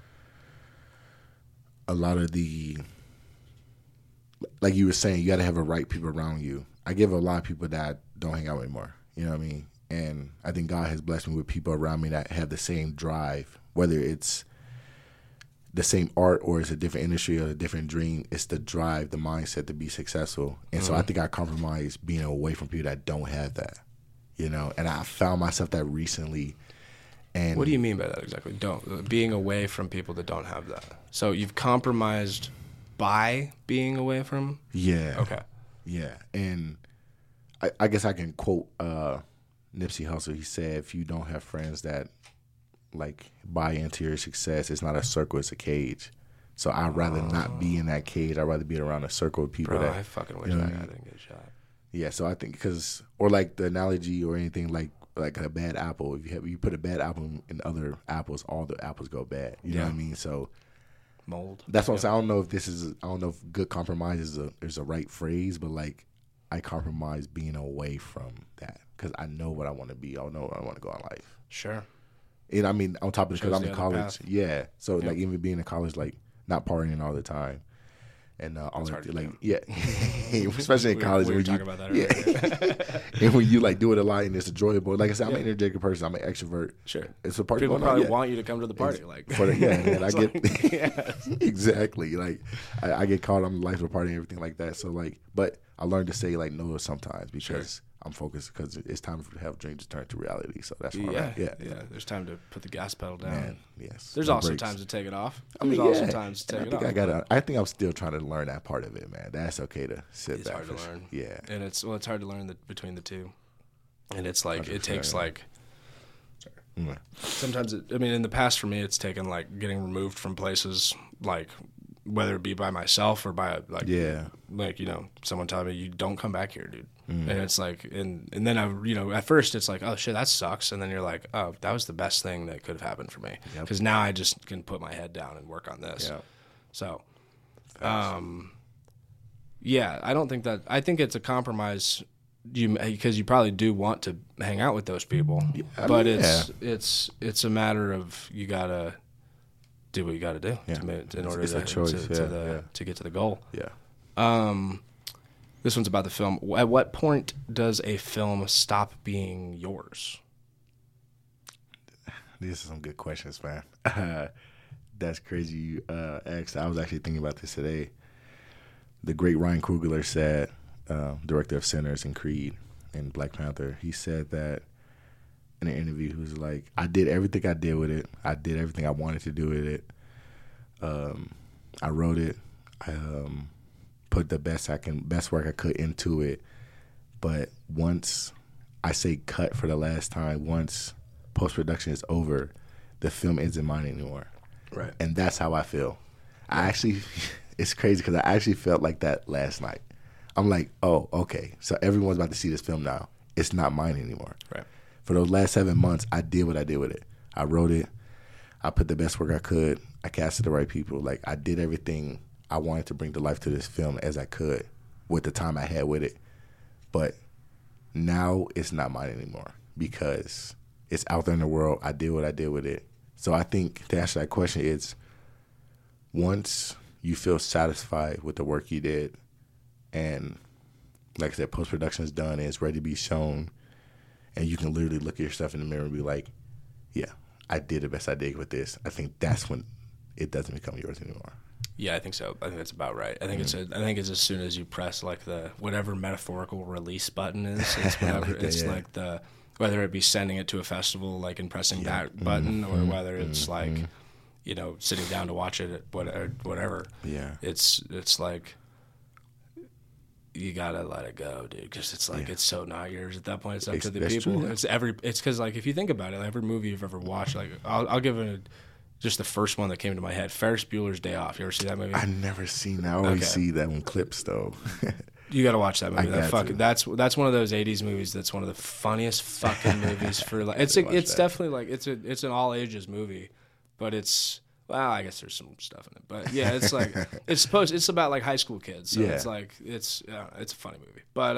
a lot of the, like you were saying, you got to have the right people around you. I give a lot of people that I don't hang out with anymore. You know what I mean? And I think God has blessed me with people around me that have the same drive, whether it's the same art or it's a different industry or a different dream. It's the drive, the mindset to be successful. And so I think I compromise being away from people that don't have that, you know. And I found myself that recently. And what do you mean by that exactly? Being away from people that don't have that. So you've compromised by being away from? Yeah. Okay. Yeah. And I guess I can quote Nipsey Hussle. He said, if you don't have friends that like buy into your success, it's not a circle, it's a cage. So I'd rather not be in that cage. I'd rather be around a circle of people. Bro, that I fucking wish you know that what I guy mean? didn't get shot. Yeah, so I think or like the analogy or anything like a bad apple. If you put a bad apple in other apples, all the apples go bad. You know what I mean? So Mold. that's what I'm saying. I don't know if good compromise is a right phrase, but like I compromise being away from that because I know what I want to be. I know where I want to go in life. Sure. And I mean, on top of it, because I'm in the other college. path. Yeah. So like even being in college, like not partying all the time. And all hard to like do. yeah, especially in college. We were when talking about that earlier. Yeah. And when you like do it a lot and it's enjoyable. Like I said, I'm an energetic person. I'm an extrovert. Sure. It's a party. People going on, probably yeah. want you to come to the party. Like, And I It's get like, exactly like I get caught on the life of the party and everything like that. So like, but I learned to say like no sometimes because I'm focused because it's time to have dreams to turn to reality. So that's where I'm at. yeah. There's time to put the gas pedal down. Man, yes. There's No also breaks. times to take it off. I mean, There's also times to And take it off. I think I'm still trying to learn that part of it, man. That's okay to sit It's back. hard to for learn. Yeah. And it's hard to learn between the two. And it's like, it 100%, takes yeah. like, Mm. sometimes, in the past for me, it's taken like getting removed from places, like whether it be by myself or by like, Yeah. like, you know, someone telling me you don't come back here, dude. Mm. And it's like, and then I, you know, at first it's like, oh shit, that sucks. And then you're like, oh, that was the best thing that could have happened for me. Yep. Because now I just can put my head down and work on this. Yeah. So, yeah, I think it's a compromise because you probably do want to hang out with those people, I but mean, it's a matter of you gotta do what you gotta do in order it's a choice, to get to the goal. Yeah. This one's about the film. At what point does a film stop being yours? These are some good questions, man. That's crazy you asked. I was actually thinking about this today. The great Ryan Coogler said, director of Sinners and Creed and Black Panther, he said that in an interview, he was like, I did everything I did with it. I did everything I wanted to do with it. I wrote it. I put the best work I could into it. But once I say cut for the last time, once post-production is over, the film isn't mine anymore. Right. And that's how I feel. It's crazy because I actually felt like that last night. I'm like, oh, okay. So everyone's about to see this film now. It's not mine anymore. Right. For those last 7 months, I did what I did with it. I wrote it. I put the best work I could. I casted the right people. Like, I did everything I wanted to bring to life to this film as I could with the time I had with it. But now it's not mine anymore because it's out there in the world. I did what I did with it. So I think to answer that question, it's once you feel satisfied with the work you did and, like I said, post-production is done and it's ready to be shown, and you can literally look at yourself in the mirror and be like, yeah, I did the best I did with this. I think that's when it doesn't become yours anymore. Yeah, I think so. I think that's about right. I think it's as soon as you press like the whatever metaphorical release button is, it's whatever. It's like the whether it be sending it to a festival like and pressing that button, or whether it's like sitting down to watch it at whatever. Yeah, it's like you gotta let it go, dude, because it's like it's so not yours at that point. It's up to the people. True. It's because like if you think about it, every movie you've ever watched, like I'll give it just the first one that came to my head, Ferris Bueller's Day Off. You ever see that movie? I never seen that. I always see that in clips though. You got to watch that movie. That's one of those '80s movies. That's one of the funniest fucking movies for like. It's definitely like it's an all ages movie, but it's. Well, I guess there's some stuff in it, but yeah, it's like it's about like high school kids, so it's like it's a funny movie. But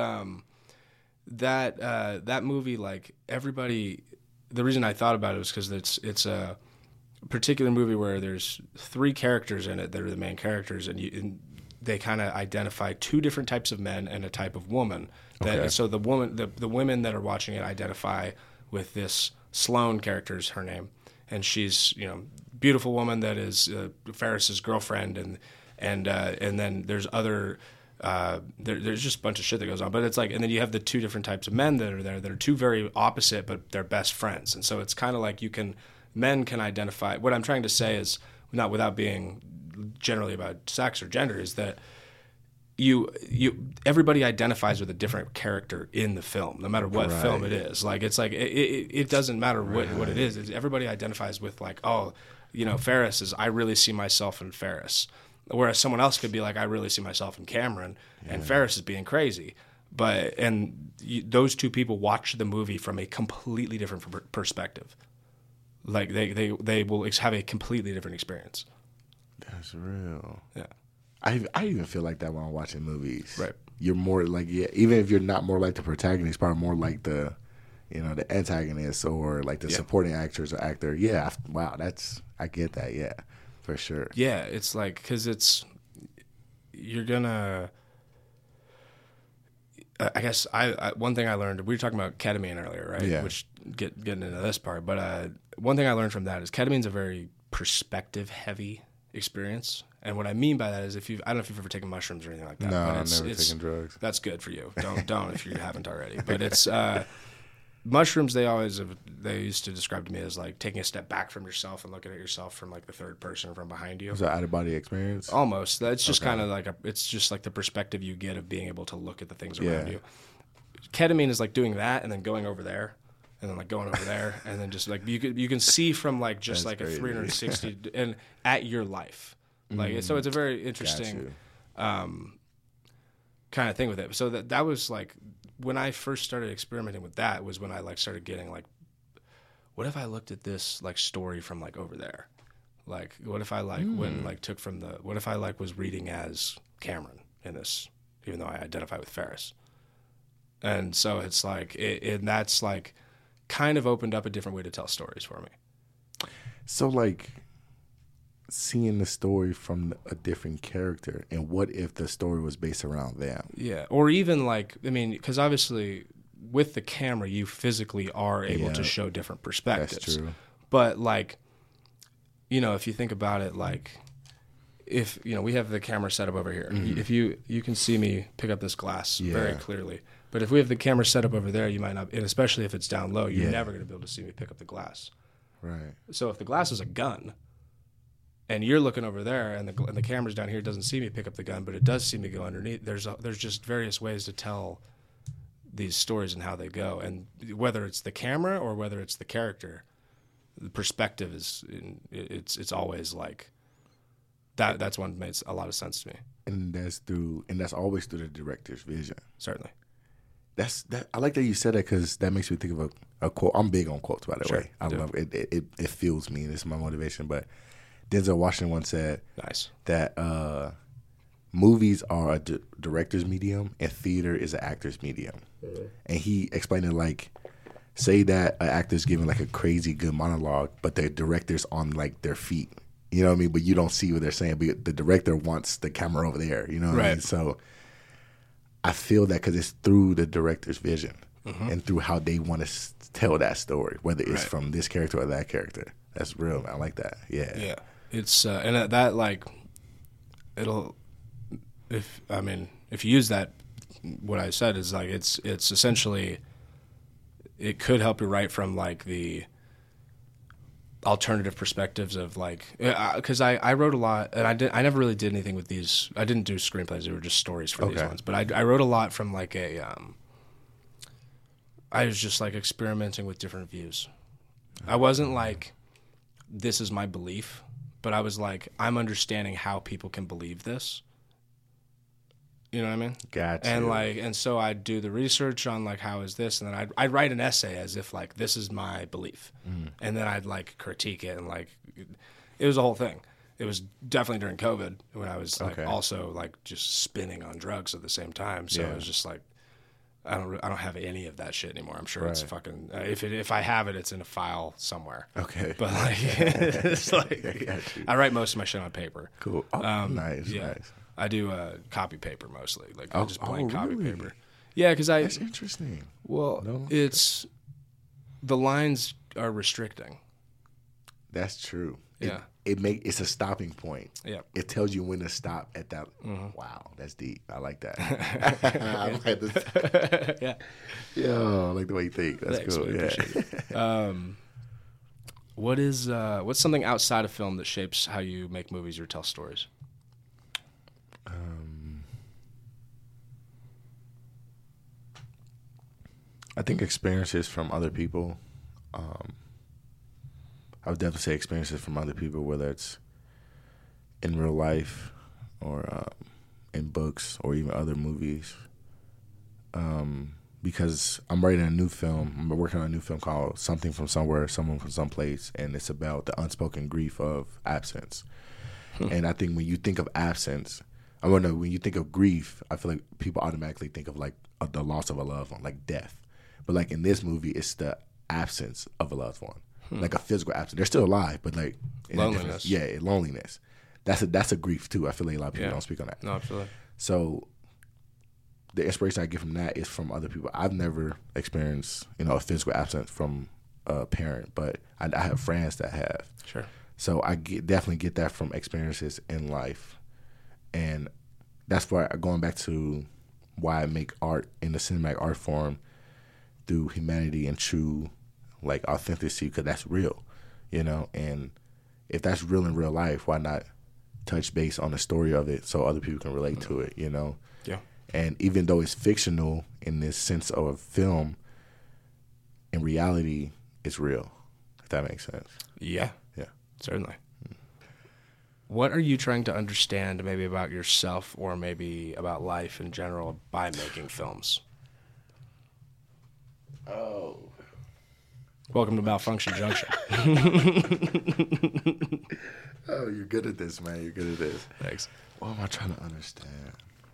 that movie, like everybody, the reason I thought about it was because it's a particular movie where there's 3 characters in it that are the main characters, and they kind of identify 2 different types of men and a type of woman. So the women that are watching it identify with this Sloane character's her name, and she's beautiful woman that is Ferris's girlfriend, and then there's other there's just a bunch of shit that goes on, but it's like, and then you have the 2 different types of men that are there that are 2 very opposite, but they're best friends, and so it's kind of like men can identify. What I'm trying to say is, not without being generally about sex or gender, is that everybody identifies with a different character in the film, no matter what film it is. Like it's like it doesn't matter what it is. Everybody identifies with like, Ferris is, I really see myself in Ferris, whereas someone else could be like, I really see myself in Cameron, and Ferris is being crazy. But those 2 people watch the movie from a completely different perspective. Like they will have a completely different experience. That's real. Yeah. I even feel like that when I'm watching movies. Right. You're more like, even if you're not more like the protagonist, probably more like the antagonist or like the supporting actors or actor. Yeah. Wow. I get that. Yeah, for sure. Yeah. It's like, cause you're gonna, I guess one thing I learned, we were talking about ketamine earlier, right? Yeah. Which getting into this part, but one thing I learned from that is ketamine's a very perspective heavy experience. And what I mean by that is, I don't know if you've ever taken mushrooms or anything like that. No, but I've never taken drugs. That's good for you. Don't if you haven't already. But it's mushrooms. They used to describe to me as like taking a step back from yourself and looking at yourself from like the third person from behind you. Is that out of body experience? Almost. That's just kind of like it's just like the perspective you get of being able to look at the things around you. Ketamine is like doing that and then going over there. And then like going over there, and then just like you can see from like just that's like crazy. A 360 and at your life, like so it's a very interesting kind of thing with it. So that was like when I first started experimenting with that was when I like started getting like, what if I looked at this like story from like over there, like what if I like went like took from what if I like was reading as Cameron in this, even though I identify with Ferris, and so it's like and that's like. Kind of opened up a different way to tell stories for me. So, like, seeing the story from a different character, and what if the story was based around them? Yeah, or even like, I mean, because obviously with the camera, you physically are able to show different perspectives. That's true. But like, if you think about it, like, if we have the camera set up over here, if you can see me pick up this glass very clearly. But if we have the camera set up over there, you might not, and especially if it's down low, you're never going to be able to see me pick up the glass. Right. So if the glass is a gun, and you're looking over there, and the camera's down here, it doesn't see me pick up the gun, but it does see me go underneath. There's just various ways to tell these stories and how they go, and whether it's the camera or whether it's the character, the perspective it's always like that. That's one that makes a lot of sense to me. And that's always through the director's vision. Certainly. I like that you said that because that makes me think of a quote. I'm big on quotes, by the way. I love it. It fuels me, and it's my motivation. But Denzel Washington once said that movies are a director's medium and theater is an actor's medium. Mm-hmm. And he explained it like, say that an actor's giving like a crazy good monologue, but the director's on like their feet. You know what I mean? But you don't see what they're saying. But the director wants the camera over there. You know what I mean? So I feel that because it's through the director's vision and through how they want to tell that story, whether it's from this character or that character. That's real, man. I like that. Yeah. Yeah. It's and that like if you use that, what I said is like it's essentially, it could help you write from like the alternative perspectives of like, because I wrote a lot, and I never really did anything with these. I didn't do screenplays; they were just stories for these ones. But I wrote a lot from like I was just like experimenting with different views. I wasn't like, this is my belief, but I was like, I'm understanding how people can believe this. You know what I mean? Gotcha. And so I'd do the research on like, how is this? And then I'd write an essay as if like, this is my belief. And then I'd like critique it, and like, it was a whole thing. It was definitely during COVID when I was like also like just spinning on drugs at the same time. So it was just like, I don't have any of that shit anymore. I'm sure it's fucking, if I have it, it's in a file somewhere. Okay. But like, it's like, I write most of my shit on paper. Cool. Oh, nice. I do copy paper mostly, like just blank copy paper. Yeah, because that's interesting. Well, it's the lines are restricting. That's true. Yeah, it's a stopping point. Yeah, it tells you when to stop at that. Wow, that's deep. I like that. Yeah, I like the way you think. That's cool. Yeah. What's something outside of film that shapes how you make movies or tell stories? I think experiences from other people. I would definitely say experiences from other people, whether it's in real life or in books or even other movies. Because I'm writing a new film. I'm working on a new film called Something from Somewhere, Someone from Someplace, and it's about the unspoken grief of absence. And I think when you think of absence, when you think of grief, I feel like people automatically think of like the loss of a loved one, like death. But like in this movie, it's the absence of a loved one, like a physical absence. They're still alive, but like loneliness. Loneliness. That's a grief too. I feel like a lot of people don't speak on that. No, absolutely. So the inspiration I get from that is from other people. I've never experienced, a physical absence from a parent, but I have friends that have. Sure. So I definitely get that from experiences in life, and that's why going back to why I make art in the cinematic art form through humanity and true, like, authenticity, because that's real, and if that's real in real life, why not touch base on the story of it so other people can relate to it, Yeah. And even though it's fictional in this sense of a film, in reality, it's real, if that makes sense. Yeah. Yeah. Certainly. What are you trying to understand maybe about yourself or maybe about life in general by making films? Oh. Welcome to Malfunction Junction. Oh, you're good at this, man. You're good at this. Thanks. What am I trying to understand?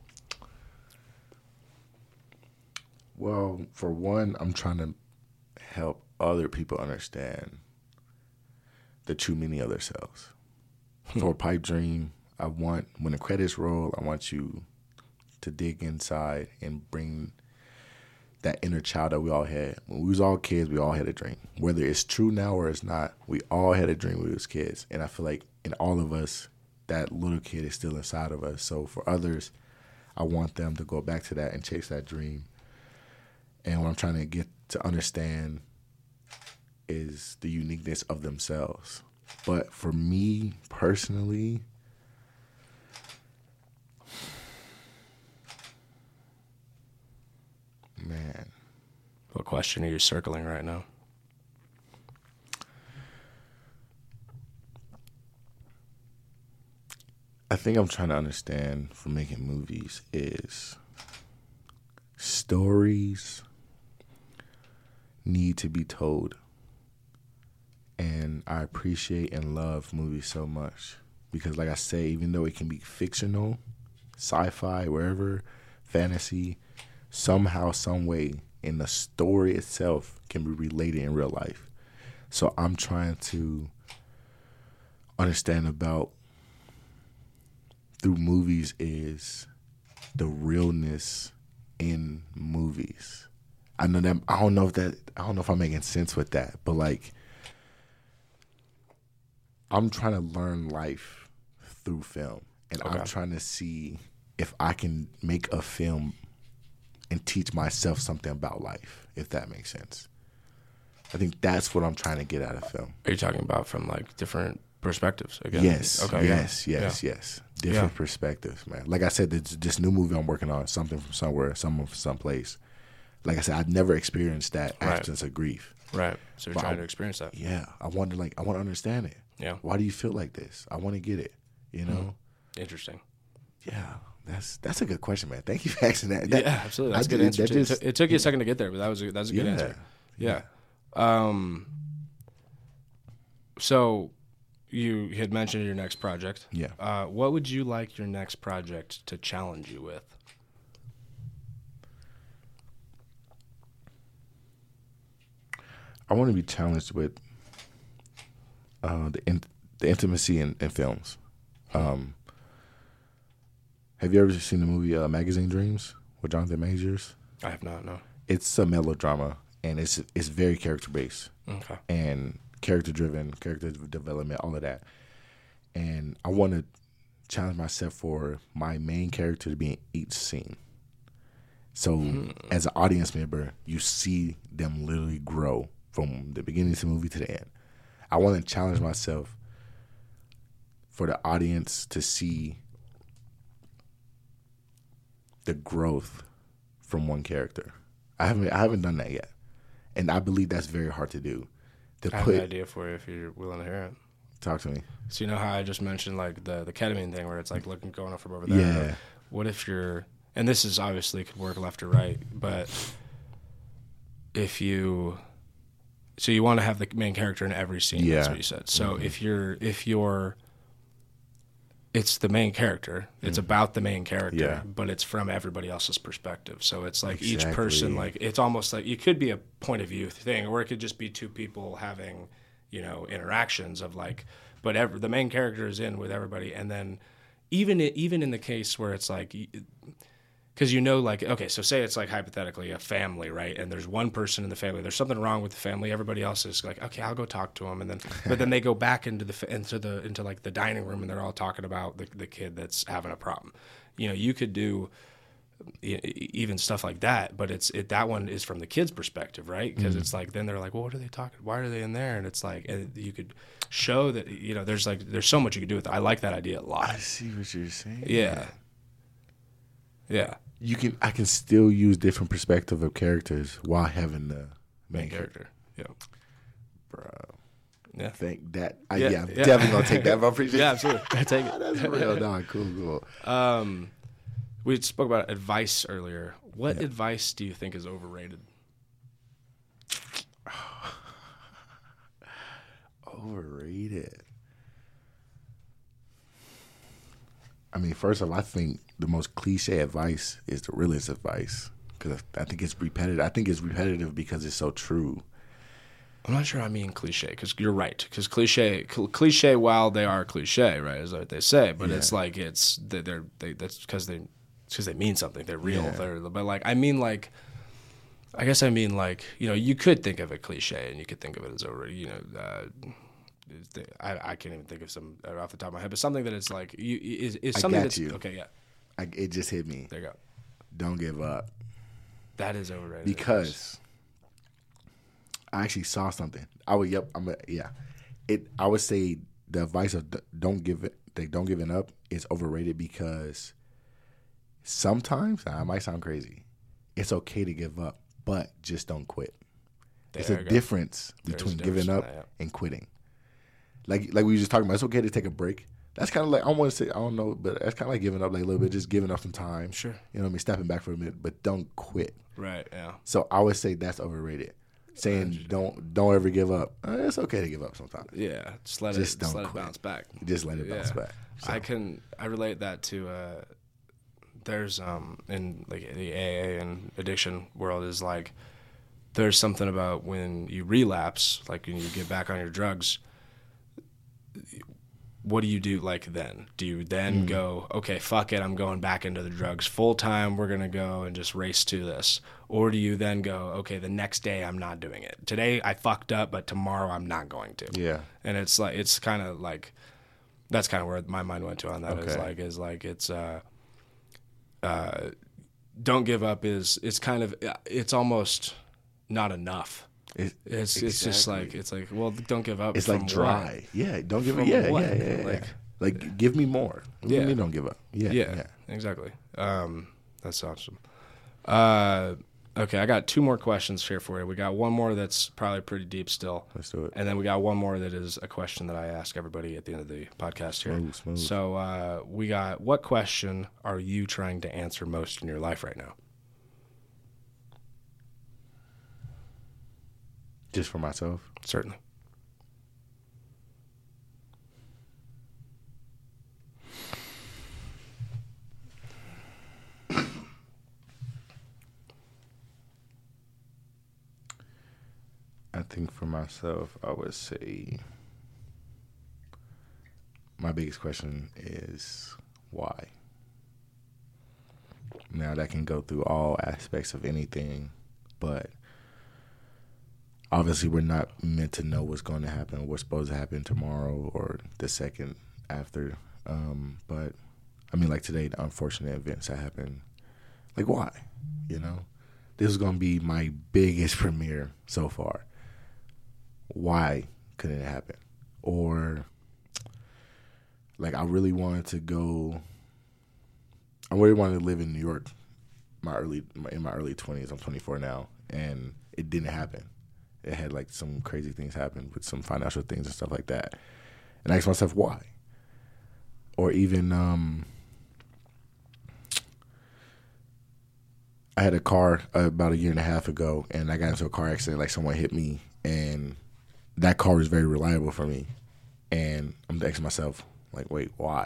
Well, for one, I'm trying to help other people understand the true meaning of themselves. For Pipe Dream, when the credits roll, I want you to dig inside and bring that inner child that we all had. When we was all kids, we all had a dream. Whether it's true now or it's not, we all had a dream when we was kids. And I feel like in all of us, that little kid is still inside of us. So for others, I want them to go back to that and chase that dream. And what I'm trying to get to understand is the uniqueness of themselves. But for me personally, man. What question are you circling right now? I think I'm trying to understand from making movies is stories need to be told. And I appreciate and love movies so much because, like I say, even though it can be fictional, sci-fi, wherever, fantasy, somehow, some way, in the story itself can be related in real life. So I'm trying to understand about through movies is the realness in movies. I know that I don't know if I'm making sense with that, but like I'm trying to learn life through film. and Okay. I'm trying to see if I can make a film and teach myself something about life, if that makes sense. I think that's what I'm trying to get out of film. Are you talking about from like different perspectives again? Yes, Okay. yes. Different Yeah. perspectives, man. Like I said, this new movie I'm working on, Something from Somewhere, Someone from Someplace. Like I said, I've never experienced that Right. absence of grief. Right. So you're But trying to experience that. Yeah, I want to understand it. Yeah. Why do you feel like this? I want to get it. You know. Interesting. Yeah, that's a good question, man. Thank you for asking that. Yeah, absolutely. That's a good answer. Too. It took you a second to get there, but that was a good answer. Yeah. So you had mentioned your next project. Yeah. What would you like your next project to challenge you with? I want to be challenged with the intimacy in films. Have you ever seen the movie Magazine Dreams with Jonathan Majors? I have not, no. It's a melodrama, and it's very character based Okay. and character driven, character development, all of that. And I want to challenge myself for my main character to be in each scene. So as an audience member, you see them literally grow from the beginning of the movie to the end. I want to challenge myself for the audience to see the growth from one character. I haven't done that yet, and I believe that's very hard to do. I have an idea for you if you're willing to hear it. Talk to me. So you know how I just mentioned like the ketamine thing where it's like looking going up from over there. Yeah. What if you're, and this is obviously could work left or right, but if you, so you want to have the main character in every scene. Yeah. That's what you said. So if you're, it's the main character. It's about the main character, Yeah. but it's from everybody else's perspective. So it's like each Exactly. person, like it's almost like it could be a point of view thing, or it could just be two people having, interactions of like, but the main character is in with everybody, and then even in the case where it's like, because like, okay, so say it's like hypothetically a family, right? And there's one person in the family, there's something wrong with the family. Everybody else is like, okay, I'll go talk to him, and then but then they go back into like the dining room, and they're all talking about the kid that's having a problem. You could do even stuff like that, but that one is from the kid's perspective, right? Because it's like then they're like, well, what are they talking? Why are they in there? And it's like, and you could show that there's so much you could do with it. I like that idea a lot. I see what you're saying. Yeah. I can still use different perspective of characters while having the main character. Yeah. Bro. Yeah. Think that. Yeah, I'm yeah. definitely gonna take that. I appreciate Yeah, it. absolutely. I take it. That's real. Nah, cool. We spoke about advice earlier. What advice do you think is overrated? Overrated. I mean, first of all, I think the most cliche advice is the realest advice because I think it's repetitive. I think it's repetitive because it's so true. I'm not sure I mean cliche, because you're right. Because cliche, while they are cliche, right, is what they say. But it's like that's because they mean something. They're real. Yeah. But like I mean like, I guess I mean like you could think of it cliche and you could think of it as already I can't even think of some off the top of my head, but something that is like is something got that's you. okay. Yeah, It just hit me. there you go. Don't give up. That is overrated Because I actually saw something. I would I would say the advice of don't give it up is overrated because sometimes it might sound crazy. It's okay to give up, but just don't quit. There's a difference between giving up and quitting. Like we were just talking about, it's okay to take a break. That's kind of like, I don't want to say, I don't know, but that's kind of like giving up like a little bit, just giving up some time. Sure. You know what I mean? Stepping back for a minute, but don't quit. Right. Yeah. So I would say that's overrated. Saying don't ever give up. It's okay to give up sometimes. Yeah. Just let Just it don't quit. quit. Bounce back. Just let it bounce back. So, I relate that to there's in like the AA and addiction world is like there's something about when you relapse, like when you get back on your drugs, what do you do like then? Do you then go, okay, fuck it, I'm going back into the drugs full time, we're going to go and just race to this? Or do you then go, okay, the next day I'm not doing it. Today I fucked up, but tomorrow I'm not going to. Yeah. And it's like, it's kind of like, That's kind of where my mind went to on that. Okay. Is like it's don't give up it's kind of, it's almost not enough. It's just like, it's like, well, don't give up. It's like dry. Yeah, don't give up. Yeah. Like give me more. What do you mean don't give up? Yeah. Exactly. That's awesome. Okay, I got 2 more questions here for you. We got one more that's probably pretty deep still. Let's do it. And then we got one more that is a question that I ask everybody at the end of the podcast here. Smooth. So we got, what question are you trying to answer most in your life right now? Just for myself? Certainly. I think for myself, I would say my biggest question is why? Now, that can go through all aspects of anything, but obviously we're not meant to know what's going to happen, what's supposed to happen tomorrow or the second after. But, I mean, like today, the unfortunate events that happened, like why? You know? This is going to be my biggest premiere so far. Why couldn't it happen? Or, like, I really wanted to live in New York in my early 20s. I'm 24 now, and it didn't happen. It had, like, some crazy things happen with some financial things and stuff like that. And I asked myself, why? Or even, I had a car about a year and a half ago, and I got into a car accident. Like, someone hit me, and that car was very reliable for me. And I'm asking myself, like, wait, why?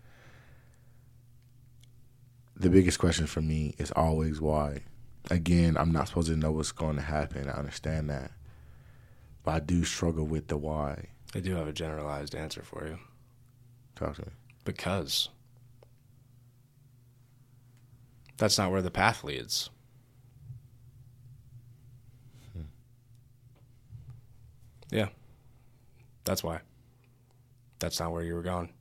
The biggest question for me is always why. Again, I'm not supposed to know what's going to happen. I understand that. But I do struggle with the why. I do have a generalized answer for you. Talk to me. Because that's not where the path leads. Yeah. That's why. That's not where you were going.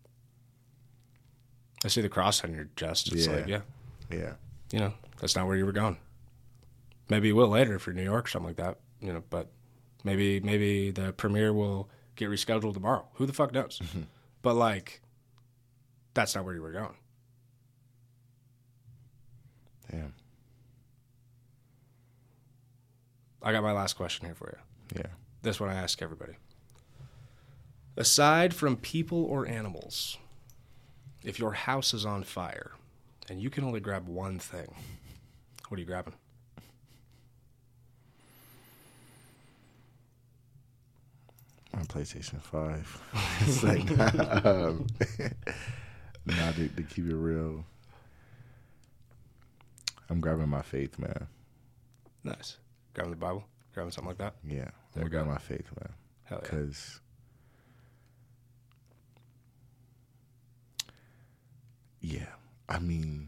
I see the cross on your chest. It's like, yeah. You know, that's not where you were going. Maybe you will later if you're in New York or something like that, you know, but maybe the premiere will get rescheduled tomorrow. Who the fuck knows? But, like, that's not where you were going. Damn. I got my last question here for you. Yeah. This one I ask everybody. Aside from people or animals, if your house is on fire and you can only grab one thing, what are you grabbing? My PlayStation 5. It's like, nah, to keep it real, I'm grabbing my faith, man. Nice. Grabbing the Bible? Grabbing something like that? Yeah, I'm grabbing my faith, man. Hell yeah. Because, yeah, I mean,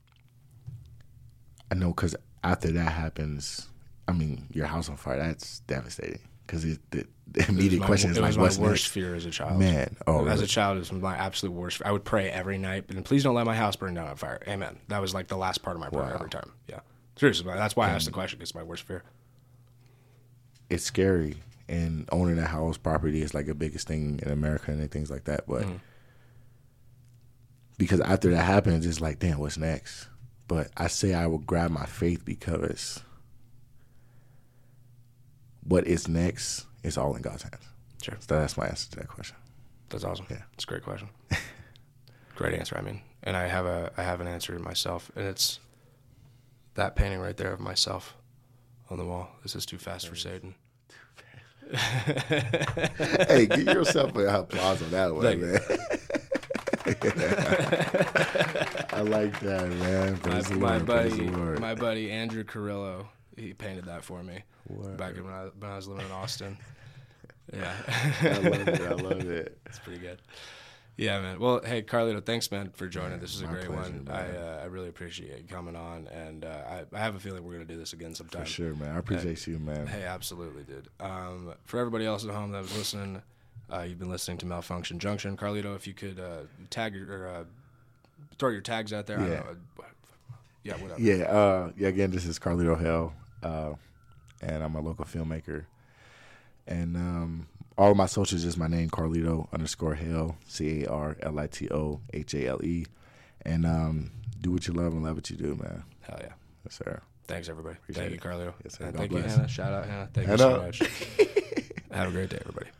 I know because after that happens, I mean, your house on fire, that's devastating. Because the immediate question is like, what's my worst next? fear as a child. Man, oh, as really? a child, it was my absolute worst. I would pray every night, and please don't let my house burn down on fire. Amen. That was like the last part of my prayer every time. Yeah, seriously, that's why I asked the question. Because it's my worst fear. It's scary, and owning a house property is like the biggest thing in America and things like that. But because after that happens, it's like, damn, what's next? But I say I will grab my faith because what is next is all in God's hands. Sure. So that's my answer to that question. That's awesome. Yeah. It's a great question. Great answer, I mean. And I have an answer myself, and it's that painting right there of myself on the wall. This is too fast for Satan. Hey, give yourself an applause on that one, Thank man. I like that, man. Praise the Lord, praise the Lord. My buddy Andrew Carrillo, he painted that for me Word. back when I was living in Austin. Yeah. I love it. It's pretty good. Yeah, man. Well, hey, Carlito, thanks, man, for joining. This is a my great pleasure, one. man. I really appreciate you coming on, and I have a feeling we're going to do this again sometime. For sure, man. I appreciate you, man. Hey, absolutely, dude. For everybody else at home that was listening, You've been listening to Malfunction Junction. Carlito, if you could tag or throw your tags out there. Yeah. I don't know. Yeah, whatever. Yeah. Again, this is Carlito Hell, and I'm a local filmmaker. And all of my socials is my name, Carlito_Hell, CARLITOHALE. And do what you love and love what you do, man. Hell yeah. Yes, sir. Thanks, everybody. Appreciate Thank you, Carlito. Yes, sir. And God thank bless. you, Hannah. Shout out, Hannah. Thank you Hannah. so much. Have a great day, everybody.